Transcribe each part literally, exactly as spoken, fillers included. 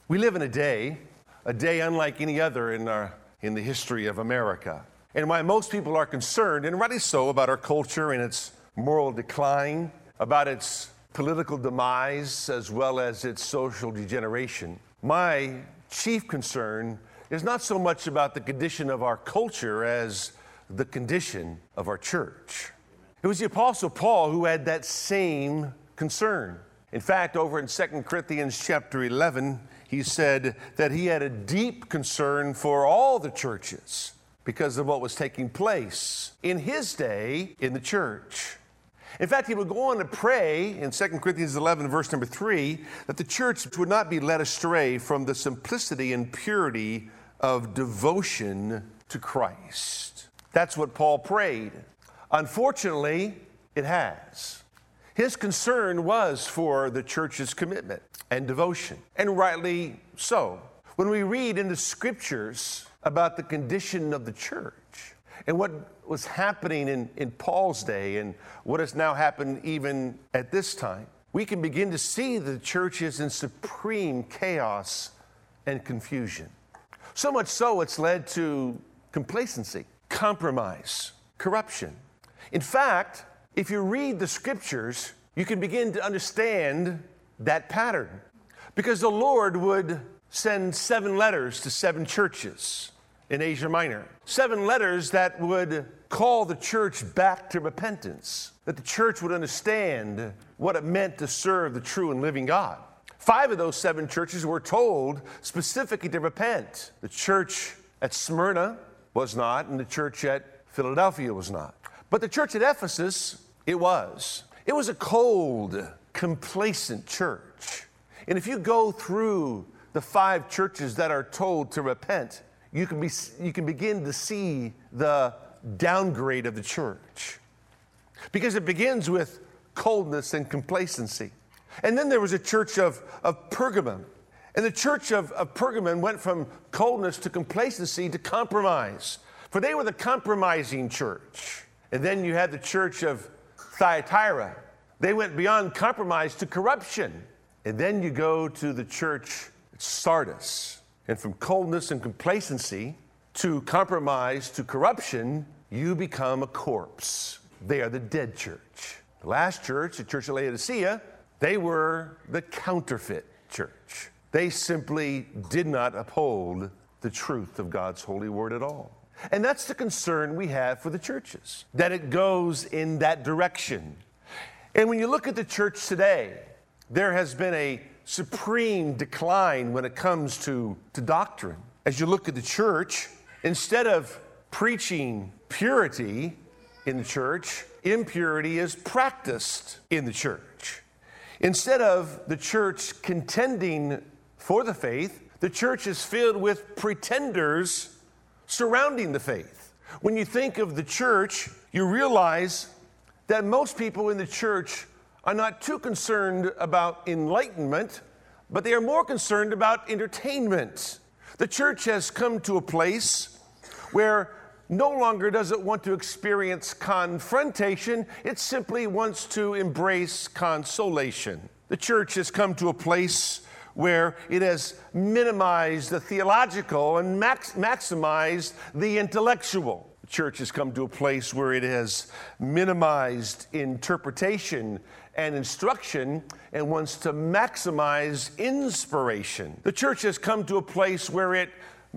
We live in a day, a day unlike any other in our in the history of America. And why most people are concerned, and rightly so, about our culture and its moral decline, about its political demise, as well as its social degeneration. My chief concern is not so much about the condition of our culture as the condition of our church. It was the Apostle Paul who had that same concern. In fact, over in Second Corinthians chapter eleven, he said that he had a deep concern for all the churches because of what was taking place in his day in the church. In fact, he would go on to pray in Second Corinthians eleven, verse number three, that the church would not be led astray from the simplicity and purity of devotion to Christ. That's what Paul prayed. Unfortunately, it has. His concern was for the church's commitment and devotion, and rightly so. When we read in the scriptures about the condition of the church and what was happening in, in Paul's day and what has now happened even at this time, we can begin to see the church is in supreme chaos and confusion. So much so it's led to complacency, compromise, corruption. In fact, if you read the scriptures, you can begin to understand that pattern, because the Lord would send seven letters to seven churches in Asia Minor, seven letters that would call the church back to repentance, that the church would understand what it meant to serve the true and living God. Five of those seven churches were told specifically to repent. The church at Smyrna was not, and the church at Philadelphia was not. But the church at Ephesus, it was. It was a cold, complacent church. And if you go through the five churches that are told to repent, you can be you can begin to see the downgrade of the church. Because it begins with coldness and complacency. And then there was a church of, of Pergamum. And the church of, of Pergamum went from coldness to complacency to compromise. For they were the compromising church. And then you had the church of Thyatira. They went beyond compromise to corruption. And then you go to the church at Sardis. And from coldness and complacency to compromise to corruption, you become a corpse. They are the dead church. The last church, the church of Laodicea, they were the counterfeit church. They simply did not uphold the truth of God's holy word at all. And that's the concern we have for the churches, that it goes in that direction. And when you look at the church today, there has been a supreme decline when it comes to, to doctrine. As you look at the church, instead of preaching purity in the church, impurity is practiced in the church. Instead of the church contending for the faith, the church is filled with pretenders surrounding the faith. When you think of the church, you realize that most people in the church are not too concerned about enlightenment, but they are more concerned about entertainment. The church has come to a place where no longer does it want to experience confrontation, it simply wants to embrace consolation. The church has come to a place where it has minimized the theological and max- maximized the intellectual. The church has come to a place where it has minimized interpretation and instruction and wants to maximize inspiration. The church has come to a place where it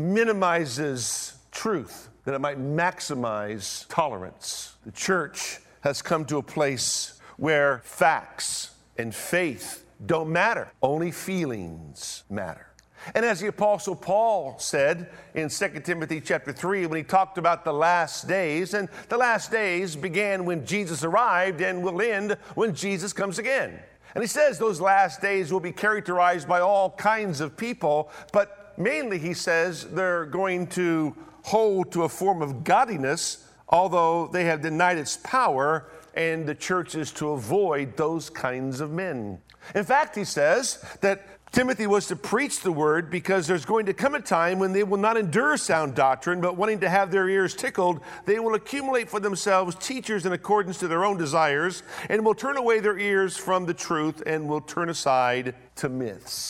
minimizes truth, that it might maximize tolerance. The church has come to a place where facts and faith don't matter. Only feelings matter. And as the Apostle Paul said in Second Timothy chapter three, when he talked about the last days, and the last days began when Jesus arrived and will end when Jesus comes again. And he says those last days will be characterized by all kinds of people, but mainly he says they're going to hold to a form of godliness, although they have denied its power, and the church is to avoid those kinds of men. In fact, he says that Timothy was to preach the word because there's going to come a time when they will not endure sound doctrine, but wanting to have their ears tickled, they will accumulate for themselves teachers in accordance to their own desires, and will turn away their ears from the truth and will turn aside to myths.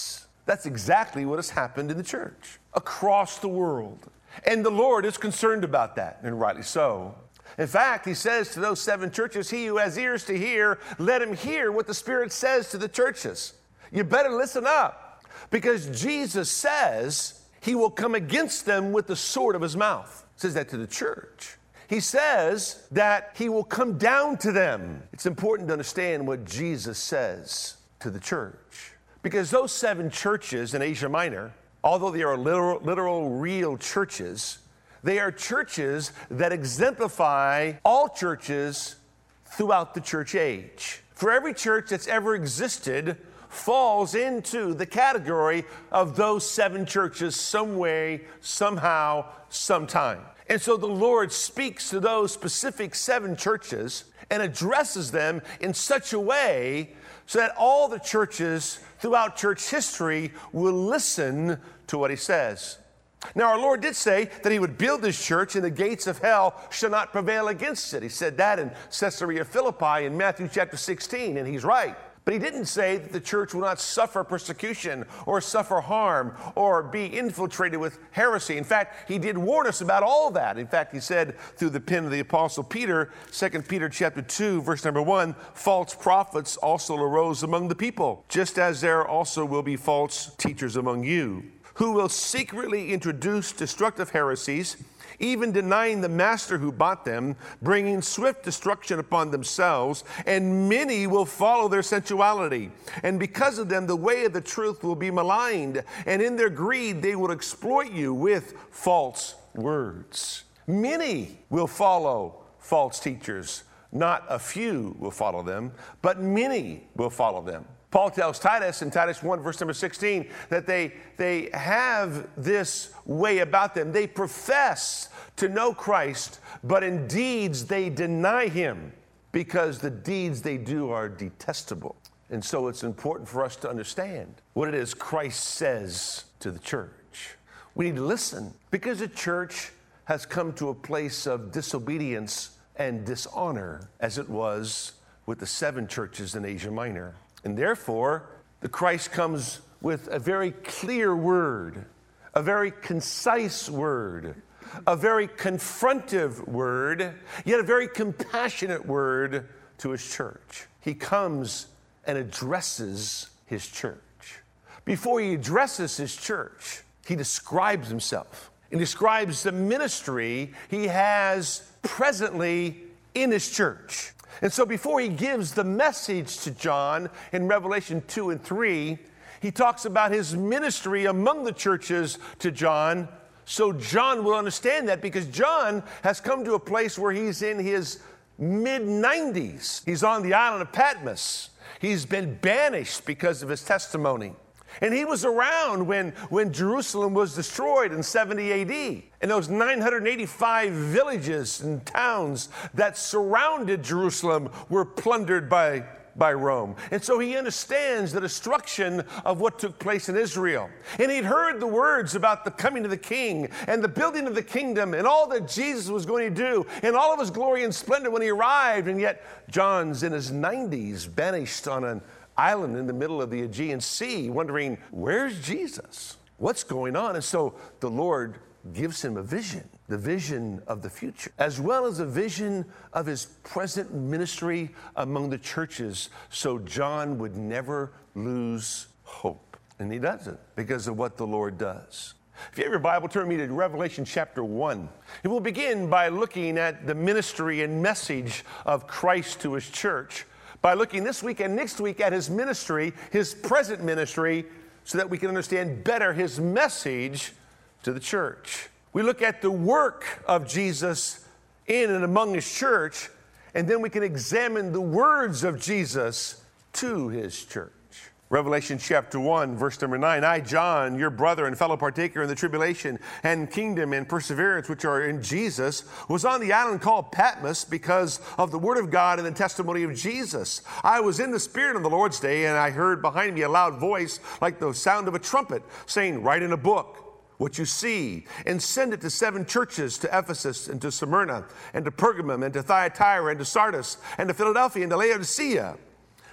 That's exactly what has happened in the church across the world. And the Lord is concerned about that, and rightly so. In fact, he says to those seven churches, he who has ears to hear, let him hear what the Spirit says to the churches. You better listen up, because Jesus says he will come against them with the sword of his mouth. He says that to the church. He says that he will come down to them. It's important to understand what Jesus says to the church, because those seven churches in Asia Minor, although they are literal, literal real churches, they are churches that exemplify all churches throughout the church age. For every church that's ever existed falls into the category of those seven churches some way, somehow, sometime. And so the Lord speaks to those specific seven churches and addresses them in such a way so that all the churches throughout church history will listen to what he says. Now, our Lord did say that he would build this church and the gates of hell shall not prevail against it. He said that in Caesarea Philippi in Matthew chapter sixteen, and he's right. But he didn't say that the church will not suffer persecution or suffer harm or be infiltrated with heresy. In fact, he did warn us about all that. In fact, he said through the pen of the Apostle Peter, Second Peter chapter two, verse number one, false prophets also arose among the people, just as there also will be false teachers among you, who will secretly introduce destructive heresies, even denying the master who bought them, bringing swift destruction upon themselves, and many will follow their sensuality. And because of them, the way of the truth will be maligned, and in their greed they will exploit you with false words. Many will follow false teachers. Not a few will follow them, but many will follow them. Paul tells Titus in Titus one, verse number sixteen, that they, they have this way about them. They profess to know Christ, but in deeds they deny him, because the deeds they do are detestable. And so it's important for us to understand what it is Christ says to the church. We need to listen, because the church has come to a place of disobedience and dishonor, as it was with the seven churches in Asia Minor. And therefore, the Christ comes with a very clear word, a very concise word, a very confrontive word, yet a very compassionate word to his church. He comes and addresses his church. Before he addresses his church, he describes himself and describes the ministry he has presently in his church. And so before he gives the message to John in Revelation two and three, he talks about his ministry among the churches to John, so John will understand that, because John has come to a place where he's in his mid nineties. He's on the island of Patmos. He's been banished because of his testimony. And he was around when, when Jerusalem was destroyed in seventy A D. And those nine hundred eighty-five villages and towns that surrounded Jerusalem were plundered by, by Rome. And so he understands the destruction of what took place in Israel. And he'd heard the words about the coming of the king and the building of the kingdom and all that Jesus was going to do and all of his glory and splendor when he arrived. And yet John's in his nineties, banished on an island in the middle of the Aegean Sea, wondering, where's Jesus? What's going on? And so the Lord gives him a vision, the vision of the future, as well as a vision of his present ministry among the churches, so John would never lose hope. And he doesn't, because of what the Lord does. If you have your Bible, turn me to Revelation chapter one. And we'll begin by looking at the ministry and message of Christ to his church, by looking this week and next week at his ministry, his present ministry, so that we can understand better his message to the church. We look at the work of Jesus in and among his church, and then we can examine the words of Jesus to his church. Revelation chapter one, verse number nine, I, John, your brother and fellow partaker in the tribulation and kingdom and perseverance which are in Jesus, was on the island called Patmos because of the word of God and the testimony of Jesus. I was in the Spirit on the Lord's day, and I heard behind me a loud voice like the sound of a trumpet, saying, write in a book what you see, and send it to seven churches, to Ephesus and to Smyrna and to Pergamum and to Thyatira and to Sardis and to Philadelphia and to Laodicea.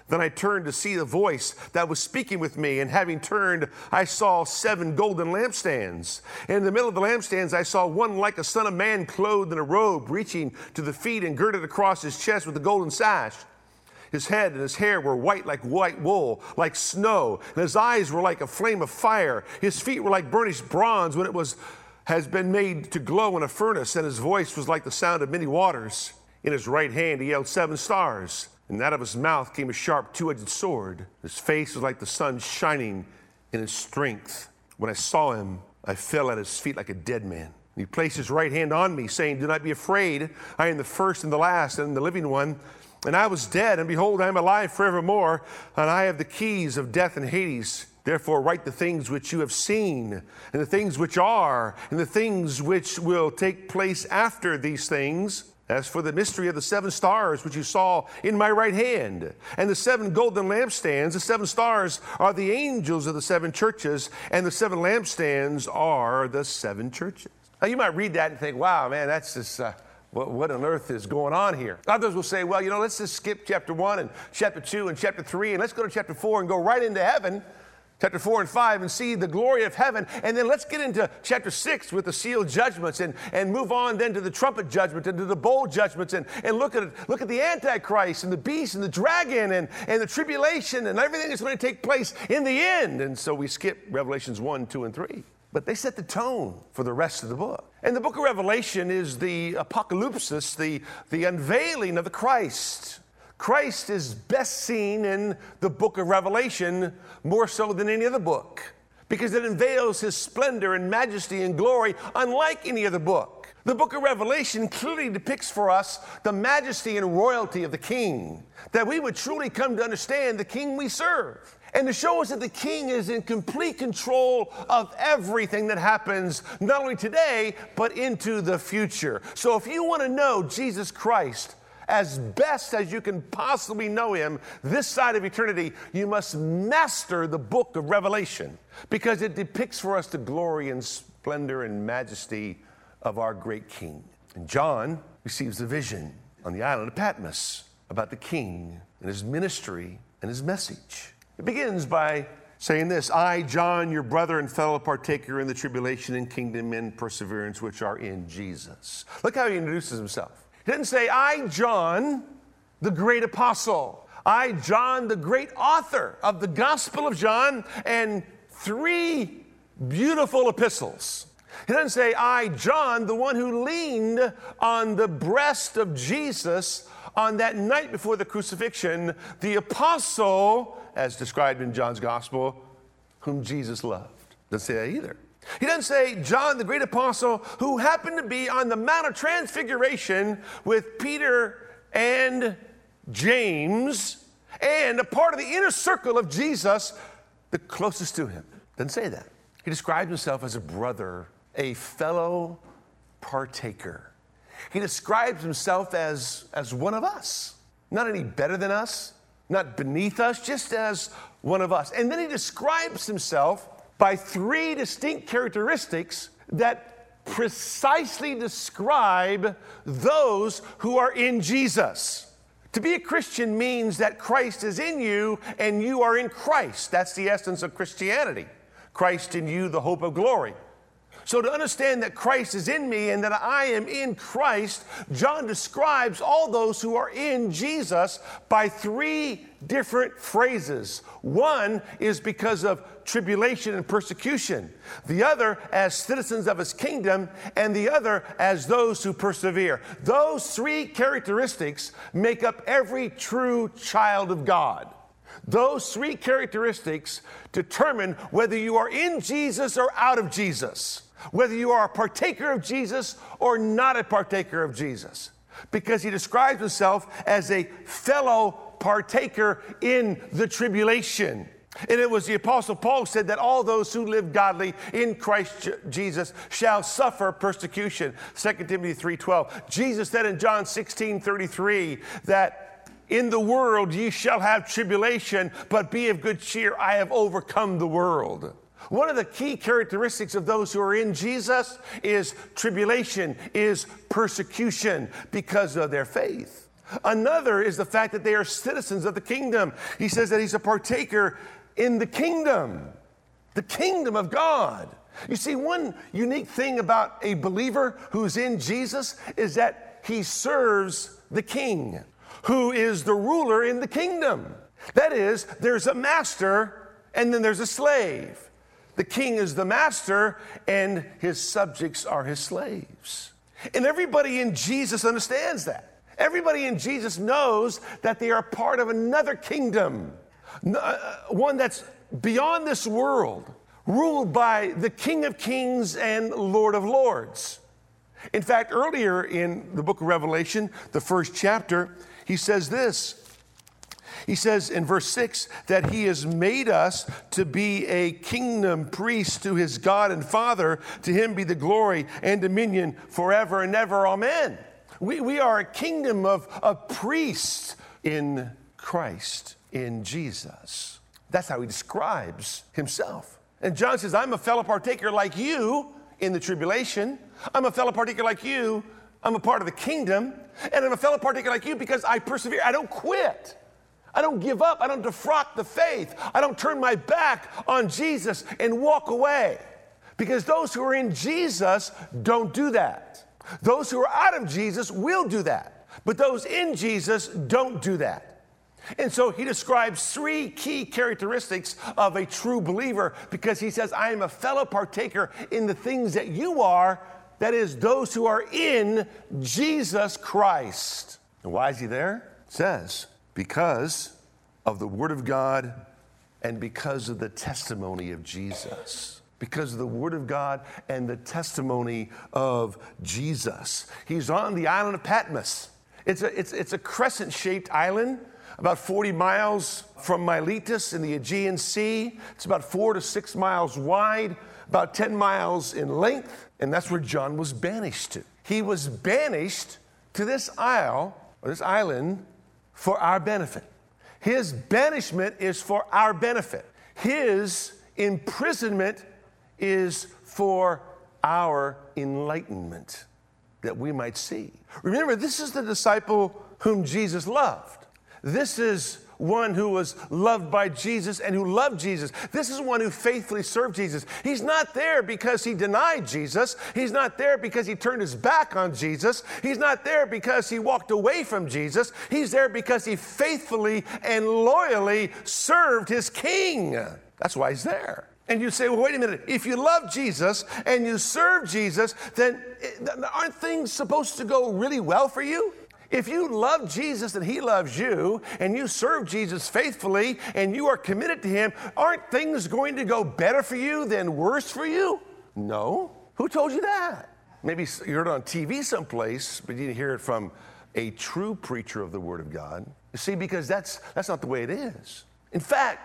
Then I turned to see the voice that was speaking with me, and having turned, I saw seven golden lampstands. And in the middle of the lampstands, I saw one like a son of man, clothed in a robe, reaching to the feet and girded across his chest with a golden sash. His head and his hair were white like white wool, like snow, and his eyes were like a flame of fire. His feet were like burnished bronze when it was has been made to glow in a furnace, and his voice was like the sound of many waters. In his right hand he held seven stars, and out of his mouth came a sharp two-edged sword. His face was like the sun shining in his strength. When I saw him, I fell at his feet like a dead man. He placed his right hand on me, saying, "Do not be afraid. I am the first and the last and the living one. And I was dead, and behold, I am alive forevermore, and I have the keys of death and Hades. Therefore write the things which you have seen, and the things which are, and the things which will take place after these things. As for the mystery of the seven stars which you saw in my right hand, and the seven golden lampstands, the seven stars are the angels of the seven churches, and the seven lampstands are the seven churches." Now you might read that and think, wow, man, that's just... Uh, What, what on earth is going on here? Others will say, well, you know, let's just skip chapter one and chapter two and chapter three, and let's go to chapter four and go right into heaven, chapter four and five, and see the glory of heaven. And then let's get into chapter six with the seal judgments, and, and move on then to the trumpet judgment and to the bowl judgments, and, and look at look at the Antichrist and the beast and the dragon and, and the tribulation and everything that's going to take place in the end. And so we skip Revelations one, two, and three. But they set the tone for the rest of the book. And the book of Revelation is the apocalypsis, the, the unveiling of the Christ. Christ is best seen in the book of Revelation more so than any other book, because it unveils his splendor and majesty and glory unlike any other book. The book of Revelation clearly depicts for us the majesty and royalty of the King, that we would truly come to understand the King we serve, and to show us that the King is in complete control of everything that happens, not only today, but into the future. So if you want to know Jesus Christ as best as you can possibly know him this side of eternity, you must master the book of Revelation, because it depicts for us the glory and splendor and majesty of our great King. And John receives a vision on the island of Patmos about the King and his ministry and his message. It begins by saying this: "I, John, your brother and fellow partaker in the tribulation and kingdom and perseverance which are in Jesus." Look how he introduces himself. He didn't say, "I, John, the great apostle. I, John, the great author of the Gospel of John and three beautiful epistles." He doesn't say, "I, John, the one who leaned on the breast of Jesus on that night before the crucifixion, the apostle, as described in John's gospel, whom Jesus loved." Doesn't say that either. He doesn't say, "John, the great apostle, who happened to be on the Mount of Transfiguration with Peter and James, and a part of the inner circle of Jesus, the closest to him." Doesn't say that. He describes himself as a brother, a fellow partaker. He describes himself as, as one of us, not any better than us, not beneath us, just as one of us. And then he describes himself by three distinct characteristics that precisely describe those who are in Jesus. To be a Christian means that Christ is in you and you are in Christ. That's the essence of Christianity. Christ in you, the hope of glory. So to understand that Christ is in me and that I am in Christ, John describes all those who are in Jesus by three different phrases. One is because of tribulation and persecution, the other as citizens of his kingdom, and the other as those who persevere. Those three characteristics make up every true child of God. Those three characteristics determine whether you are in Jesus or out of Jesus, whether you are a partaker of Jesus or not a partaker of Jesus, because he describes himself as a fellow partaker in the tribulation. And it was the Apostle Paul said that all those who live godly in Christ Jesus shall suffer persecution. Second Timothy three twelve. Jesus said in John sixteen thirty-three that in the world ye shall have tribulation, but be of good cheer, I have overcome the world. One of the key characteristics of those who are in Jesus is tribulation, is persecution because of their faith. Another is the fact that they are citizens of the kingdom. He says that he's a partaker in the kingdom, the kingdom of God. You see, one unique thing about a believer who's in Jesus is that he serves the king, who is the ruler in the kingdom. That is, there's a master and then there's a slave. The king is the master and his subjects are his slaves. And everybody in Jesus understands that. Everybody in Jesus knows that they are part of another kingdom, one that's beyond this world, ruled by the King of Kings and Lord of Lords. In fact, earlier in the book of Revelation, the first chapter, he says this. He says in verse six that he has made us to be a kingdom priest to his God and Father. To him be the glory and dominion forever and ever. Amen. We, we are a kingdom of, of priests in Christ, in Jesus. That's how he describes himself. And John says, I'm a fellow partaker like you in the tribulation. I'm a fellow partaker like you. I'm a part of the kingdom. And I'm a fellow partaker like you because I persevere. I don't quit. I don't give up. I don't defrock the faith. I don't turn my back on Jesus and walk away. Because those who are in Jesus don't do that. Those who are out of Jesus will do that. But those in Jesus don't do that. And so he describes three key characteristics of a true believer because he says, I am a fellow partaker in the things that you are, that is, those who are in Jesus Christ. And why is he there? It says, because of the Word of God and because of the testimony of Jesus. Because of the Word of God and the testimony of Jesus. He's on the island of Patmos. It's a, it's, it's a crescent-shaped island, about forty miles from Miletus in the Aegean Sea. It's about four to six miles wide, about ten miles in length, and that's where John was banished to. He was banished to this isle, or this island, for our benefit. His banishment is for our benefit. His imprisonment is for our enlightenment, that we might see. Remember, this is the disciple whom Jesus loved. This is one who was loved by Jesus and who loved Jesus. This is one who faithfully served Jesus. He's not there because he denied Jesus. He's not there because he turned his back on Jesus. He's not there because he walked away from Jesus. He's there because he faithfully and loyally served his king. That's why he's there. And you say, well, wait a minute. If you love Jesus and you serve Jesus, then aren't things supposed to go really well for you? If you love Jesus and he loves you, and you serve Jesus faithfully, and you are committed to him, aren't things going to go better for you than worse for you? No. Who told you that? Maybe you heard it on T V someplace, but you didn't hear it from a true preacher of the Word of God. You see, because that's, that's not the way it is. In fact,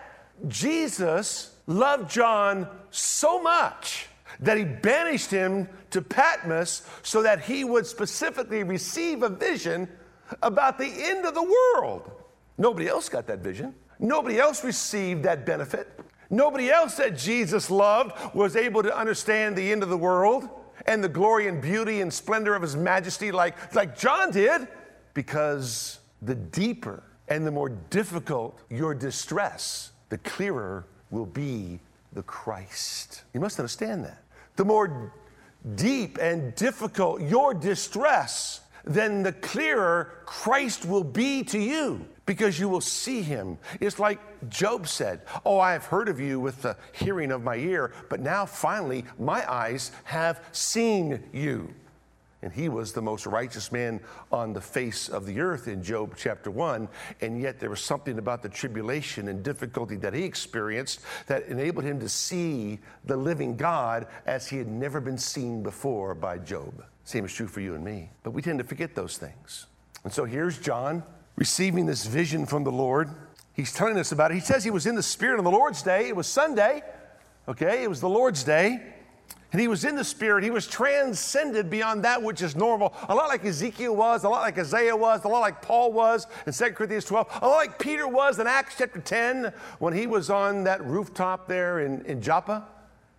Jesus loved John so much that he banished him to Patmos so that he would specifically receive a vision about the end of the world. Nobody else got that vision. Nobody else received that benefit. Nobody else that Jesus loved was able to understand the end of the world and the glory and beauty and splendor of his majesty like, like John did, because the deeper and the more difficult your distress, the clearer will be the Christ. You must understand that. The more deep and difficult your distress, then the clearer Christ will be to you, because you will see him. It's like Job said, oh, I have heard of you with the hearing of my ear, but now finally my eyes have seen you. And he was the most righteous man on the face of the earth in Job chapter one. And yet there was something about the tribulation and difficulty that he experienced that enabled him to see the living God as he had never been seen before by Job. Same is true for you and me. But we tend to forget those things. And so here's John receiving this vision from the Lord. He's telling us about it. He says he was in the Spirit on the Lord's day. It was Sunday. Okay, it was the Lord's day. And he was in the Spirit. He was transcended beyond that which is normal. A lot like Ezekiel was, a lot like Isaiah was, a lot like Paul was in Second Corinthians twelve, a lot like Peter was in Acts chapter ten when he was on that rooftop there in, in Joppa.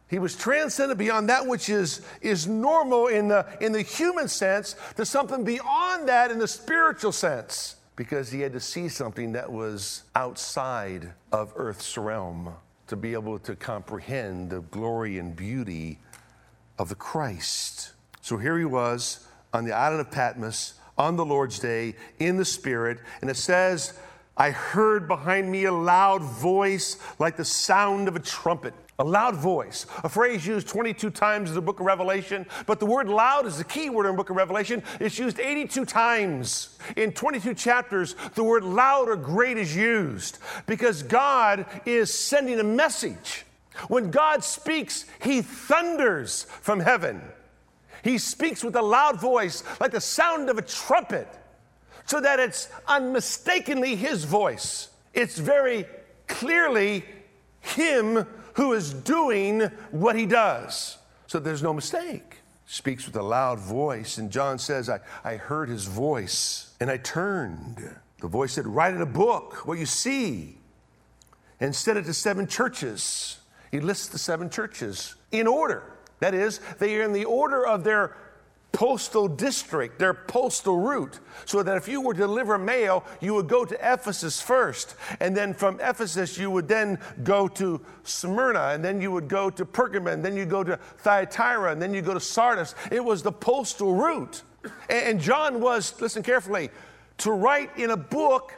He was transcended beyond that which is, is normal in the, in the human sense to something beyond that in the spiritual sense, because he had to see something that was outside of earth's realm to be able to comprehend the glory and beauty of the Christ. So here he was on the island of Patmos on the Lord's day in the Spirit, and it says, I heard behind me a loud voice like the sound of a trumpet. A loud voice, a phrase used twenty-two times in the book of Revelation, but the word loud is the key word in the book of Revelation. It's used eighty-two times. In twenty-two chapters, the word loud or great is used because God is sending a message. When God speaks, he thunders from heaven. He speaks with a loud voice like the sound of a trumpet, so that it's unmistakably his voice. It's very clearly him who is doing what he does. So there's no mistake. Speaks with a loud voice. And John says, I, I heard his voice and I turned. The voice said, write in a book what you see and send it to seven churches. He lists the seven churches in order. That is, they are in the order of their postal district, their postal route, so that if you were to deliver mail, you would go to Ephesus first, and then from Ephesus you would then go to Smyrna, and then you would go to Pergamon, and then you go to Thyatira, and then you go to Sardis. It was the postal route. And John was, listen carefully, to write in a book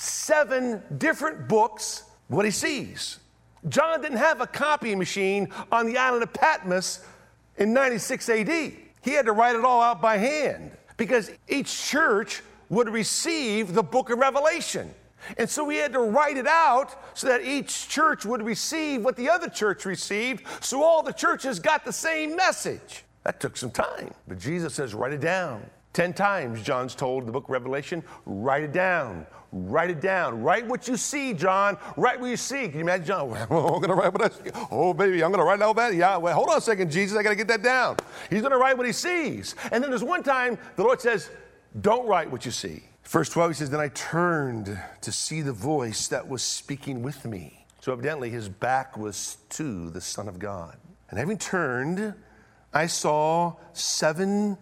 seven different books what he sees. John didn't have a copy machine on the island of Patmos in ninety-six A D. He had to write it all out by hand because each church would receive the book of Revelation. And so he had to write it out so that each church would receive what the other church received, so all the churches got the same message. That took some time. But Jesus says, write it down. Ten times John's told the book of Revelation, write it down. Write it down. Write what you see, John. Write what you see. Can you imagine John? Well, I'm going to write what I see. Oh, baby, I'm going to write all that. Yeah, well, hold on a second, Jesus. I got to get that down. He's going to write what he sees. And then there's one time the Lord says, don't write what you see. Verse twelve, he says, then I turned to see the voice that was speaking with me. So evidently his back was to the Son of God. And having turned, I saw seven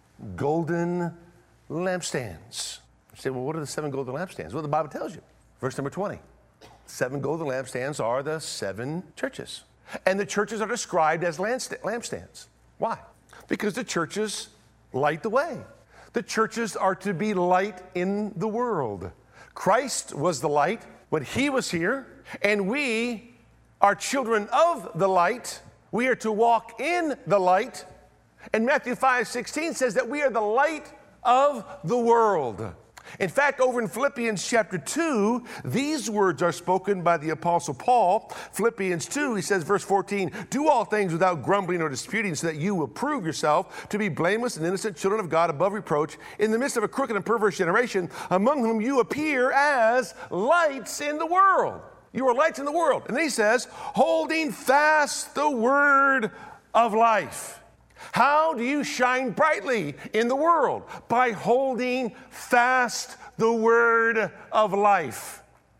golden lampstands. You say, well, what are the seven golden lampstands? Well, the Bible tells you. Verse number twenty. Seven golden lampstands are the seven churches. And the churches are described as lampstands. Why? Because the churches light the way. The churches are to be light in the world. Christ was the light when he was here, and we are children of the light. We are to walk in the light. And Matthew five sixteen says that we are the light of the world. In fact, over in Philippians chapter two, these words are spoken by the Apostle Paul. Philippians two, he says, verse fourteen, do all things without grumbling or disputing, so that you will prove yourself to be blameless and innocent children of God above reproach in the midst of a crooked and perverse generation, among whom you appear as lights in the world. You are lights in the world. And then he says, holding fast the word of life. How do you shine brightly in the world? By holding fast the word of life.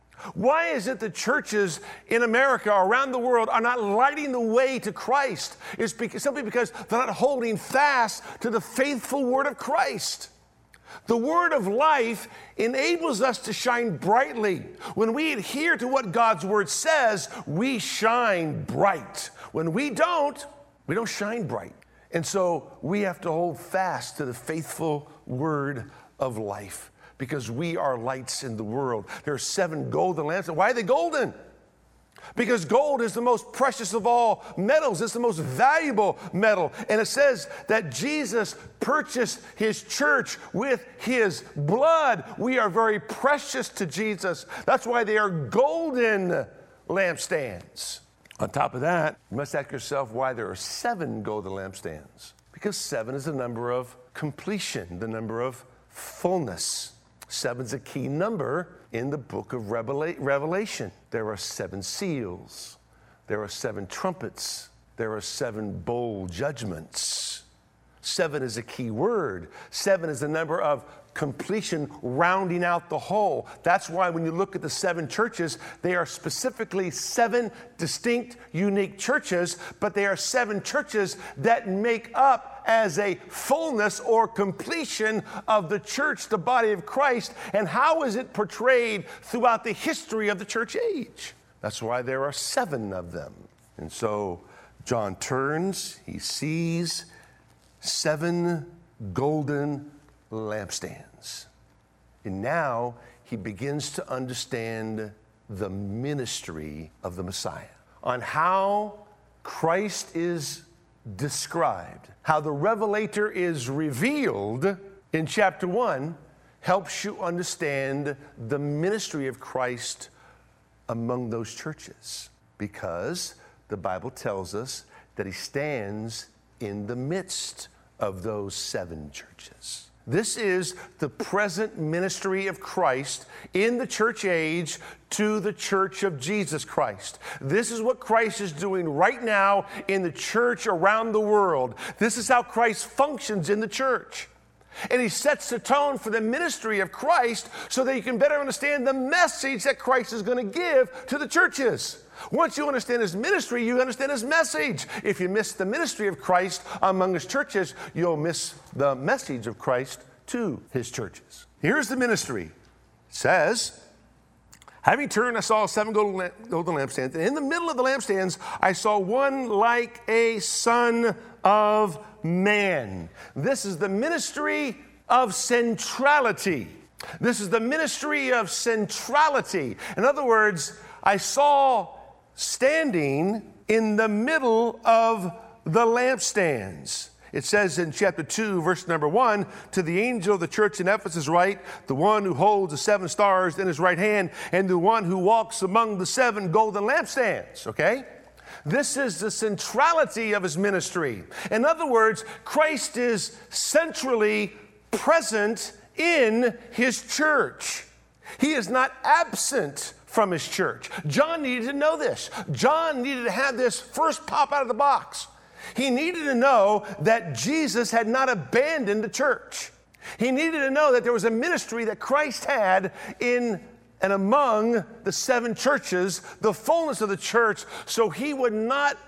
Why is it the churches in America, around the world, are not lighting the way to Christ? It's because, simply because they're not holding fast to the faithful word of Christ. The word of life enables us to shine brightly. When we adhere to what God's word says, we shine bright. When we don't, we don't shine bright. And so we have to hold fast to the faithful word of life because we are lights in the world. There are seven golden lamps. Why are they golden? Because gold is the most precious of all metals. It's the most valuable metal. And it says that Jesus purchased his church with his blood. We are very precious to Jesus. That's why they are golden lampstands. On top of that, you must ask yourself why there are seven golden lampstands. Because seven is the number of completion, the number of fullness. Seven's a key number in the book of Revela- Revelation. There are seven seals. There are seven trumpets. There are seven bowl judgments. Seven is a key word. Seven is the number of completion, rounding out the whole. That's why when you look at the seven churches, they are specifically seven distinct, unique churches, but they are seven churches that make up as a fullness or completion of the church, the body of Christ. And how is it portrayed throughout the history of the church age? That's why there are seven of them. And so John turns, he sees seven golden lampstands. And now he begins to understand the ministry of the Messiah, on how Christ is described, how the revelator is revealed in chapter one, helps you understand the ministry of Christ among those churches, because the Bible tells us that he stands in the midst of those seven churches. This is the present ministry of Christ in the church age to the church of Jesus Christ. This is what Christ is doing right now in the church around the world. This is how Christ functions in the church. And he sets the tone for the ministry of Christ so that you can better understand the message that Christ is going to give to the churches. Once you understand his ministry, you understand his message. If you miss the ministry of Christ among his churches, you'll miss the message of Christ to his churches. Here's the ministry. It says, having turned, I saw seven golden, golden lampstands. And in the middle of the lampstands, I saw one like a son of man. This is the ministry of centrality. This is the ministry of centrality. In other words, I saw standing in the middle of the lampstands. It says in chapter two, verse number one, to the angel of the church in Ephesus write, the one who holds the seven stars in his right hand, and the one who walks among the seven golden lampstands. Okay? This is the centrality of his ministry. In other words, Christ is centrally present in his church. He is not absent from his church. John needed to know this. John needed to have this first pop out of the box. He needed to know that Jesus had not abandoned the church. He needed to know that there was a ministry that Christ had in and among the seven churches, the fullness of the church, so he would not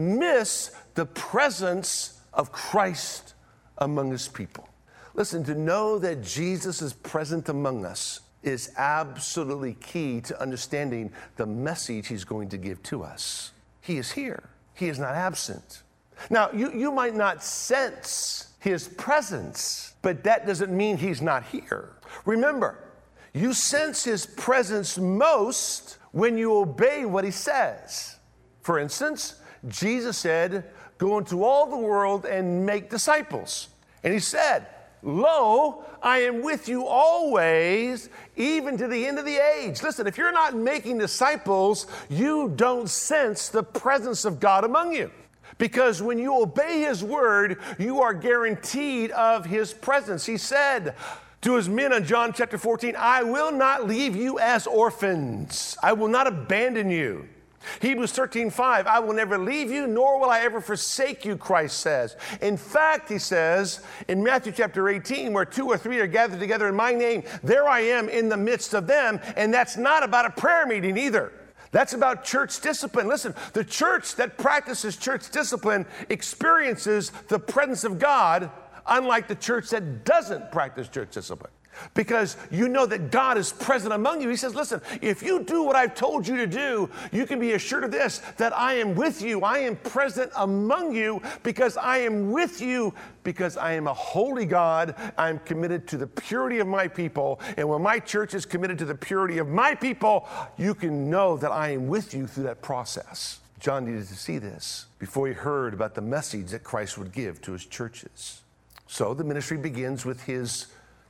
miss the presence of Christ among his people. Listen, to know that Jesus is present among us is absolutely key to understanding the message he's going to give to us. He is here. He is not absent. Now, you, you might not sense his presence, but that doesn't mean he's not here. Remember, you sense his presence most when you obey what he says. For instance, Jesus said, go into all the world and make disciples. And he said, lo, I am with you always, even to the end of the age. Listen, if you're not making disciples, you don't sense the presence of God among you. Because when you obey his word, you are guaranteed of his presence. He said to his men in John chapter fourteen, I will not leave you as orphans. I will not abandon you. Hebrews thirteen five, I will never leave you, nor will I ever forsake you, Christ says. In fact, he says in Matthew chapter eighteen, where two or three are gathered together in my name, there I am in the midst of them. And that's not about a prayer meeting either. That's about church discipline. Listen, the church that practices church discipline experiences the presence of God, unlike the church that doesn't practice church discipline. Because you know that God is present among you. He says, listen, if you do what I've told you to do, you can be assured of this, that I am with you. I am present among you because I am with you because I am a holy God. I'm committed to the purity of my people. And when my church is committed to the purity of my people, you can know that I am with you through that process. John needed to see this before he heard about the message that Christ would give to his churches. So the ministry begins with his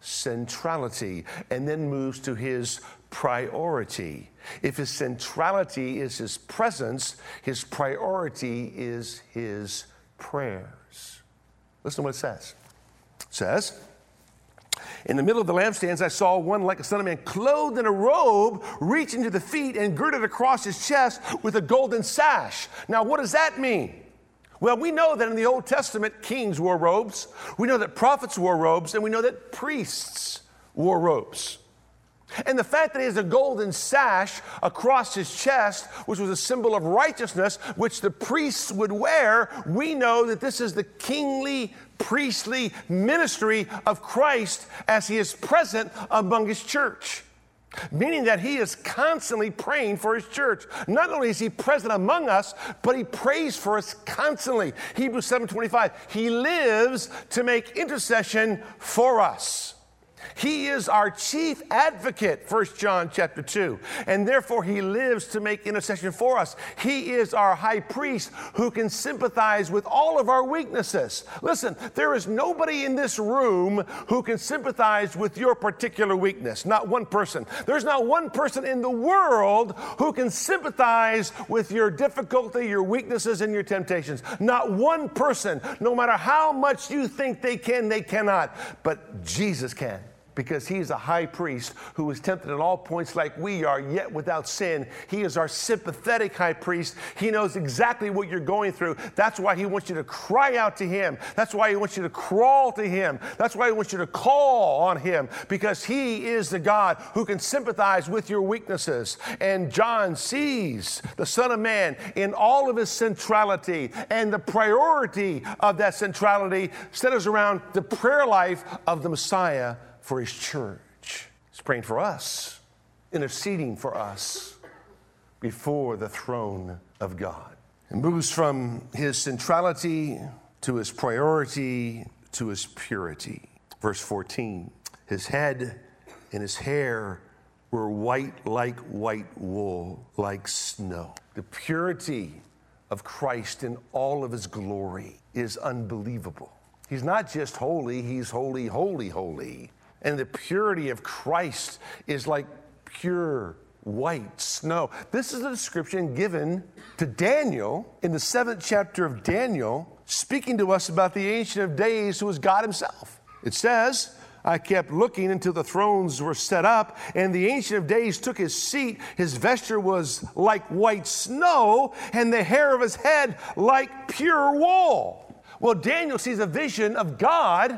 centrality and then moves to his priority. If his centrality is his presence, his priority is his prayers. Listen to what it says. It says, in the middle of the lampstands, I saw one like a son of man, clothed in a robe, reaching to the feet and girded across his chest with a golden sash. Now, what does that mean? Well, we know that in the Old Testament, kings wore robes. We know that prophets wore robes, and we know that priests wore robes. And the fact that he has a golden sash across his chest, which was a symbol of righteousness, which the priests would wear, we know that this is the kingly, priestly ministry of Christ as he is present among his church. Meaning that he is constantly praying for his church. Not only is he present among us, but he prays for us constantly. Hebrews seven twenty-five, he lives to make intercession for us. He is our chief advocate, First John chapter two, and therefore he lives to make intercession for us. He is our high priest who can sympathize with all of our weaknesses. Listen, there is nobody in this room who can sympathize with your particular weakness. Not one person. There's not one person in the world who can sympathize with your difficulty, your weaknesses, and your temptations. Not one person. No matter how much you think they can, they cannot. But Jesus can. Because he's a high priest who is tempted at all points like we are, yet without sin. He is our sympathetic high priest. He knows exactly what you're going through. That's why he wants you to cry out to him. That's why he wants you to crawl to him. That's why he wants you to call on him, because he is the God who can sympathize with your weaknesses. And John sees the Son of Man in all of his centrality, and the priority of that centrality centers around the prayer life of the Messiah for his church. He's praying for us, interceding for us before the throne of God. It moves from his centrality to his priority to his purity. Verse fourteen, his head and his hair were white like white wool, like snow. The purity of Christ in all of his glory is unbelievable. He's not just holy, he's holy, holy, holy. And the purity of Christ is like pure white snow. This is a description given to Daniel in the seventh chapter of Daniel, speaking to us about the Ancient of Days, who is God himself. It says, I kept looking until the thrones were set up, and the Ancient of Days took his seat. His vesture was like white snow, and the hair of his head like pure wool. Well, Daniel sees a vision of God.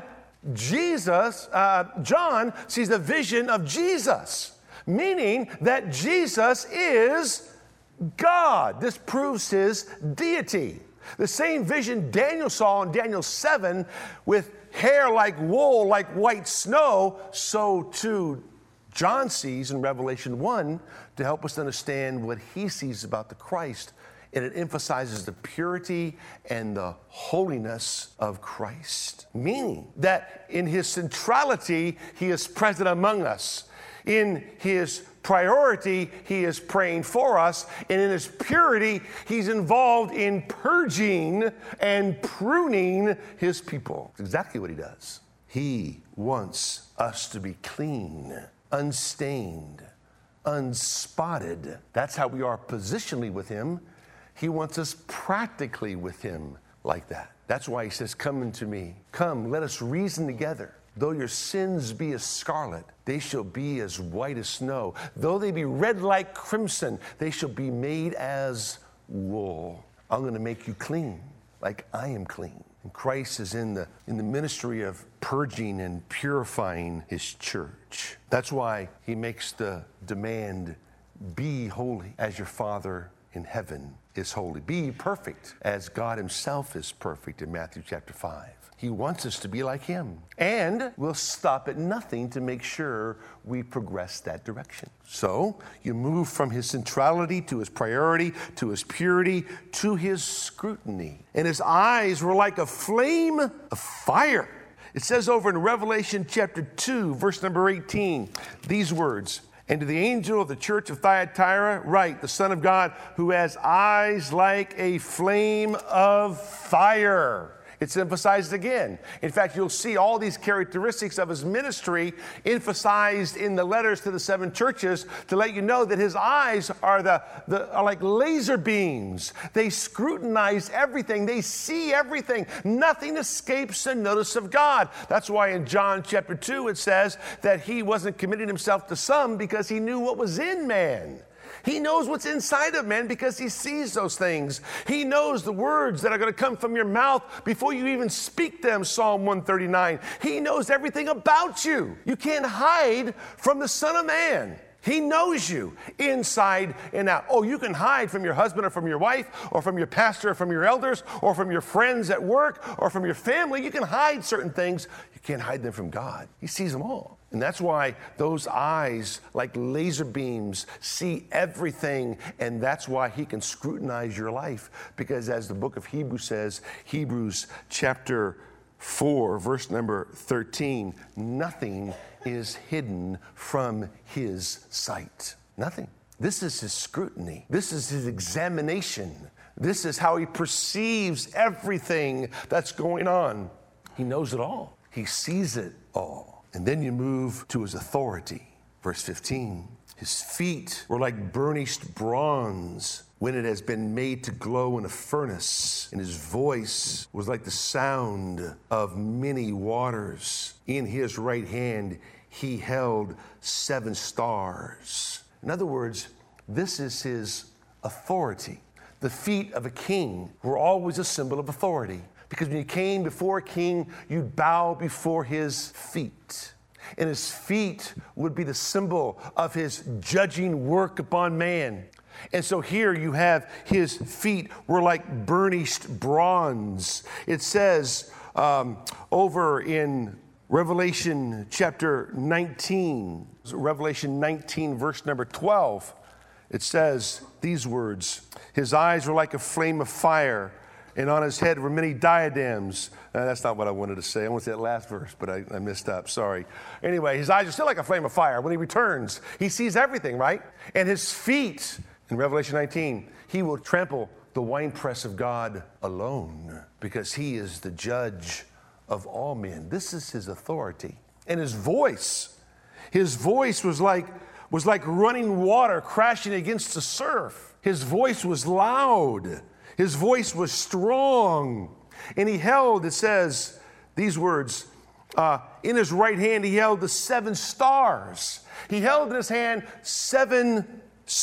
Jesus, uh, John sees the vision of Jesus, meaning that Jesus is God. This proves his deity. The same vision Daniel saw in Daniel seven with hair like wool, like white snow, so too John sees in Revelation one to help us understand what he sees about the Christ. And it emphasizes the purity and the holiness of Christ, meaning that in his centrality, he is present among us. In his priority, he is praying for us. And in his purity, he's involved in purging and pruning his people. That's exactly what he does. He wants us to be clean, unstained, unspotted. That's how we are positionally with him. He wants us practically with him like that. That's why he says, come unto me. Come, let us reason together. Though your sins be as scarlet, they shall be as white as snow. Though they be red like crimson, they shall be made as wool. I'm going to make you clean like I am clean. And Christ is in the, in the ministry of purging and purifying his church. That's why he makes the demand, be holy as your Father in heaven is holy. Be perfect as God himself is perfect in Matthew chapter five. He wants us to be like him. And we'll stop at nothing to make sure we progress that direction. So you move from his centrality to his priority, to his purity, to his scrutiny. And his eyes were like a flame of fire. It says over in Revelation chapter two, verse number eighteen, these words, and to the angel of the church of Thyatira write, the Son of God, who has eyes like a flame of fire. It's emphasized again. In fact, you'll see all these characteristics of his ministry emphasized in the letters to the seven churches to let you know that his eyes are, the, the, are like laser beams. They scrutinize everything. They see everything. Nothing escapes the notice of God. That's why in John chapter two it says that he wasn't committing himself to some because he knew what was in man. He knows what's inside of man because he sees those things. He knows the words that are going to come from your mouth before you even speak them, Psalm one thirty-nine. He knows everything about you. You can't hide from the Son of Man. He knows you inside and out. Oh, you can hide from your husband or from your wife or from your pastor or from your elders or from your friends at work or from your family. You can hide certain things. You can't hide them from God. He sees them all. And that's why those eyes, like laser beams, see everything. And that's why he can scrutinize your life. Because as the book of Hebrews says, Hebrews chapter four, verse number thirteen, nothing is hidden from his sight. Nothing. This is his scrutiny. This is his examination. This is how he perceives everything that's going on. He knows it all. He sees it all. And then you move to his authority. Verse fifteen, his feet were like burnished bronze when it has been made to glow in a furnace, and his voice was like the sound of many waters. In his right hand he held seven stars. In other words, this is his authority. The feet of a king were always a symbol of authority, because when you came before a king, you'd bow before his feet. And his feet would be the symbol of his judging work upon man. And so here you have his feet were like burnished bronze. It says um, over in Revelation chapter nineteen, Revelation nineteen, verse number twelve, it says these words, his eyes were like a flame of fire, and on his head were many diadems. Uh, that's not what I wanted to say. I wanted to say that last verse, but I, I missed up. Sorry. Anyway, his eyes are still like a flame of fire. When he returns, he sees everything, right? And his feet, in Revelation nineteen, he will trample the winepress of God alone, because he is the judge of all men. This is his authority. And his voice, his voice was like, was like running water crashing against the surf. His voice was loud. His voice was strong. And he held, it says, these words, uh, in his right hand he held the seven stars. He held in his hand seven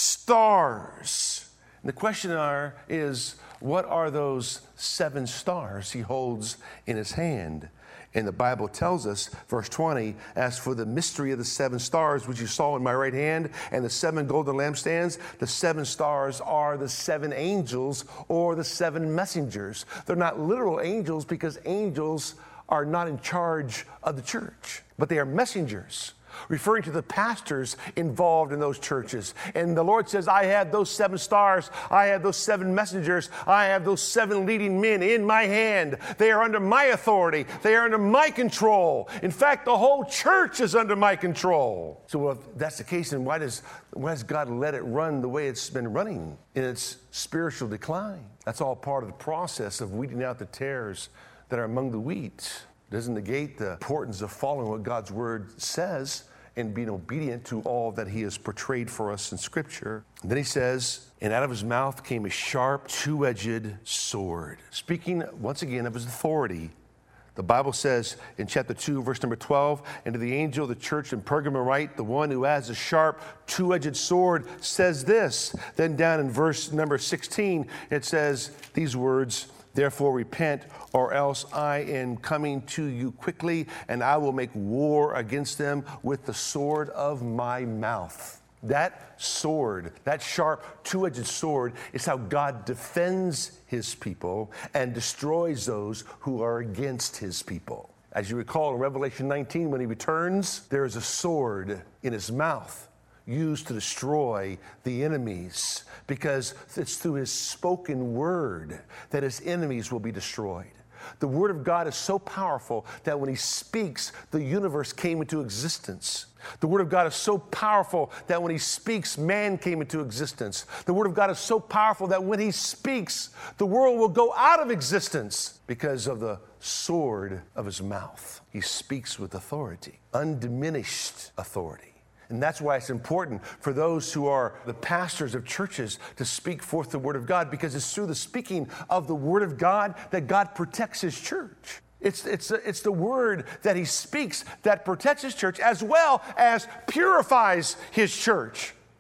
stars. And the question are, is, what are those seven stars he holds in his hand? And the Bible tells us, verse twenty, as for the mystery of the seven stars, which you saw in my right hand, and the seven golden lampstands, the seven stars are the seven angels or the seven messengers. They're not literal angels, because angels are not in charge of the church, but they are messengers, referring to the pastors involved in those churches. And the Lord says, I have those seven stars, I have those seven messengers, I have those seven leading men in my hand. They are under my authority. They are under my control. In fact, the whole church is under my control. So if that's the case, then why does, why does God let it run the way it's been running in its spiritual decline? That's all part of the process of weeding out the tares that are among the wheat. Doesn't negate the importance of following what God's word says and being obedient to all that he has portrayed for us in Scripture. And then he says, and out of his mouth came a sharp, two-edged sword. Speaking once again of his authority, the Bible says in chapter two, verse number twelve, and to the angel of the church in Pergamum write, the one who has a sharp, two-edged sword says this. Then down in verse number sixteen, it says these words, therefore repent, or else I am coming to you quickly, and I will make war against them with the sword of my mouth. That sword, that sharp, two-edged sword, is how God defends his people and destroys those who are against his people. As you recall in Revelation nineteen, when he returns, there is a sword in his mouth, used to destroy the enemies, because it's through his spoken word that his enemies will be destroyed. The word of God is so powerful that when he speaks, the universe came into existence. The word of God is so powerful that when he speaks, man came into existence. The word of God is so powerful that when he speaks, the world will go out of existence because of the sword of his mouth. He speaks with authority, undiminished authority. And that's why it's important for those who are the pastors of churches to speak forth the word of God, because it's through the speaking of the word of God that God protects his church. It's, it's, it's the word that he speaks that protects his church, as well as purifies his church.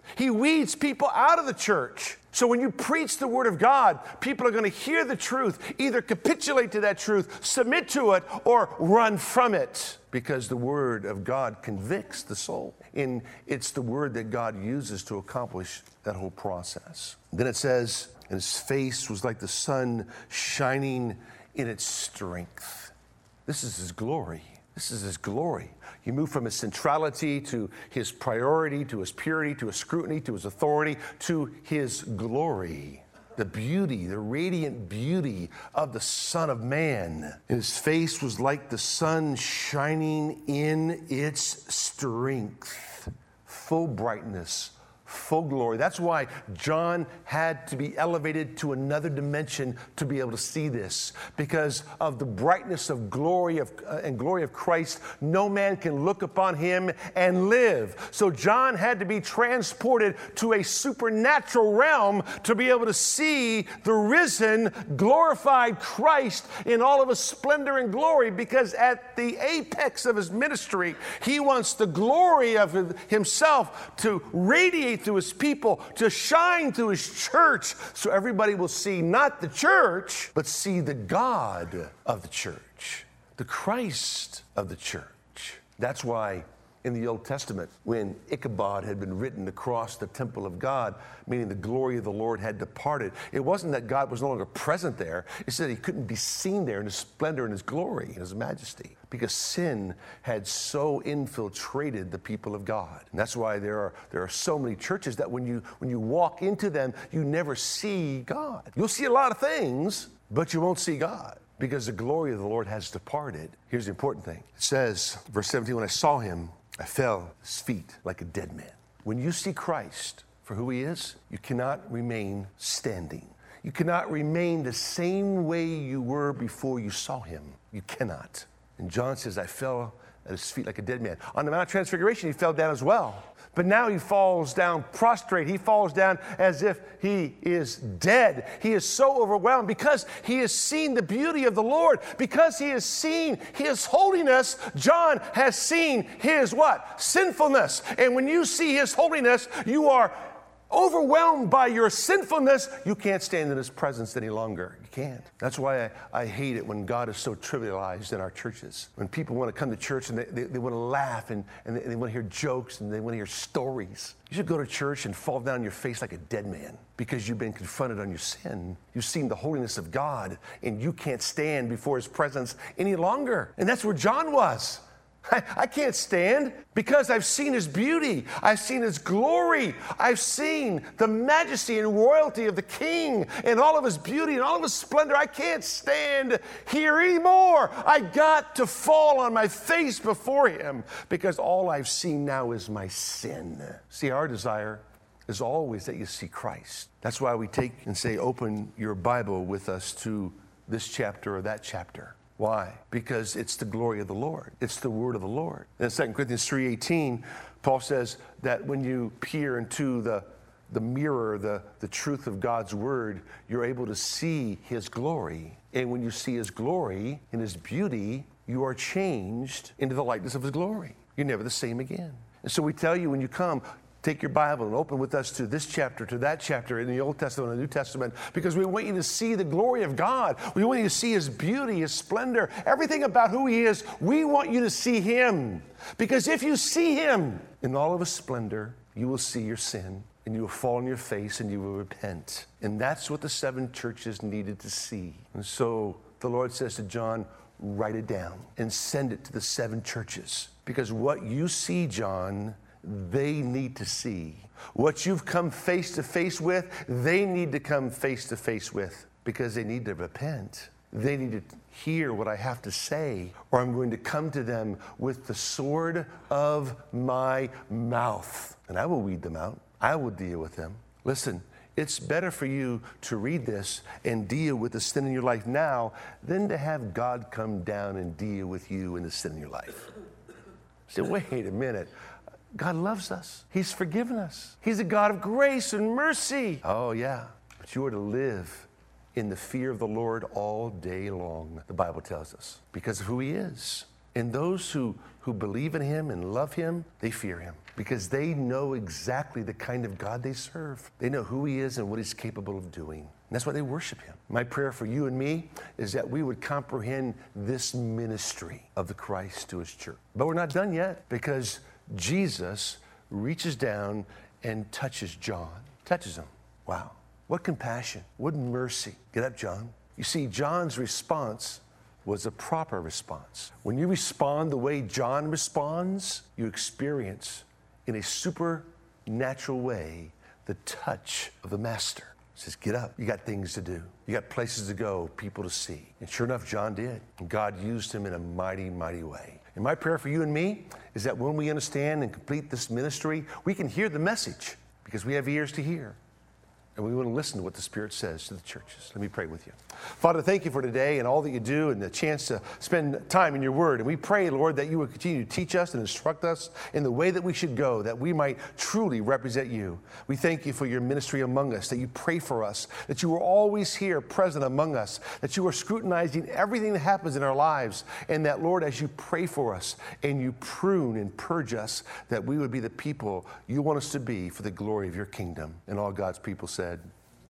He weeds people out of the church. So when you preach the word of God, people are going to hear the truth, either capitulate to that truth, submit to it, or run from it, because the word of God convicts the soul. And it's the word that God uses to accomplish that whole process. Then it says, and his face was like the sun shining in its strength. This is his glory. This is his glory. You move from his centrality to his priority, to his purity, to his scrutiny, to his authority, to his glory. The beauty, the radiant beauty of the Son of Man. His face was like the sun shining in its strength. Full brightness, full glory. That's why John had to be elevated to another dimension to be able to see this. Because of the brightness of glory of, uh, and glory of Christ, no man can look upon him and live. So John had to be transported to a supernatural realm to be able to see the risen, glorified Christ in all of his splendor and glory. Because at the apex of his ministry, he wants the glory of himself to radiate through his people, to shine through his church, so everybody will see not the church, but see the God of the church, the Christ of the church. That's why in the Old Testament, when Ichabod had been written across the temple of God, meaning the glory of the Lord had departed, it wasn't that God was no longer present there. It said he couldn't be seen there in his splendor and his glory and his majesty, because sin had so infiltrated the people of God. And that's why there are there are so many churches that when you when you walk into them, you never see God. You'll see a lot of things, but you won't see God, because the glory of the Lord has departed. Here's the important thing. It says, verse seventeen, when I saw him, I fell at his feet like a dead man. When you see Christ for who he is, you cannot remain standing. You cannot remain the same way you were before you saw him. You cannot. And John says, I fell at his feet like a dead man. On the Mount of Transfiguration, he fell down as well. But now he falls down prostrate. He falls down as if he is dead. He is so overwhelmed because he has seen the beauty of the Lord. Because he has seen his holiness, John has seen his what? Sinfulness. And when you see his holiness, you are overwhelmed by your sinfulness. You can't stand in his presence any longer. You can't. That's why I, I hate it when God is so trivialized in our churches. When people want to come to church and they, they, they want to laugh and, and they, they want to hear jokes and they want to hear stories. You should go to church and fall down on your face like a dead man because you've been confronted on your sin. You've seen the holiness of God and you can't stand before his presence any longer. And that's where John was. I, I can't stand because I've seen his beauty. I've seen his glory. I've seen the majesty and royalty of the King and all of his beauty and all of his splendor. I can't stand here anymore. I got to fall on my face before him because all I've seen now is my sin. See, our desire is always that you see Christ. That's why we take and say, open your Bible with us to this chapter or that chapter. Why? Because it's the glory of the Lord. It's the word of the Lord. In Second Corinthians three eighteen, Paul says that when you peer into the, the mirror, the, the truth of God's word, you're able to see his glory. And when you see his glory and his beauty, you are changed into the likeness of his glory. You're never the same again. And so we tell you when you come, take your Bible and open with us to this chapter, to that chapter in the Old Testament and the New Testament, because we want you to see the glory of God. We want you to see his beauty, his splendor, everything about who he is. We want you to see him, because if you see him in all of his splendor, you will see your sin and you will fall on your face and you will repent. And that's what the seven churches needed to see. And so the Lord says to John, write it down and send it to the seven churches, because what you see, John, they need to see. What you've come face to face with, they need to come face to face with, because they need to repent. They need to hear what I have to say, or I'm going to come to them with the sword of my mouth, and I will weed them out. I will deal with them. Listen, it's better for you to read this and deal with the sin in your life now than to have God come down and deal with you in the sin in your life. Say, wait a minute. God loves us. He's forgiven us. He's a God of grace and mercy. Oh, yeah. But you are to live in the fear of the Lord all day long, the Bible tells us, because of who he is. And those who, who believe in him and love him, they fear him because they know exactly the kind of God they serve. They know who he is and what he's capable of doing. And that's why they worship him. My prayer for you and me is that we would comprehend this ministry of the Christ to his church. But we're not done yet, because Jesus reaches down and touches John, touches him. Wow. What compassion, what mercy. Get up, John. You see, John's response was a proper response. When you respond the way John responds, you experience in a supernatural way the touch of the Master. He says, get up. You got things to do. You got places to go, people to see. And sure enough, John did. And God used him in a mighty, mighty way. And my prayer for you and me is that when we understand and complete this ministry, we can hear the message because we have ears to hear. And we want to listen to what the Spirit says to the churches. Let me pray with you. Father, thank you for today and all that you do and the chance to spend time in your word. And we pray, Lord, that you would continue to teach us and instruct us in the way that we should go, that we might truly represent you. We thank you for your ministry among us, that you pray for us, that you are always here present among us, that you are scrutinizing everything that happens in our lives, and that, Lord, as you pray for us and you prune and purge us, that we would be the people you want us to be for the glory of your kingdom. And all God's people said,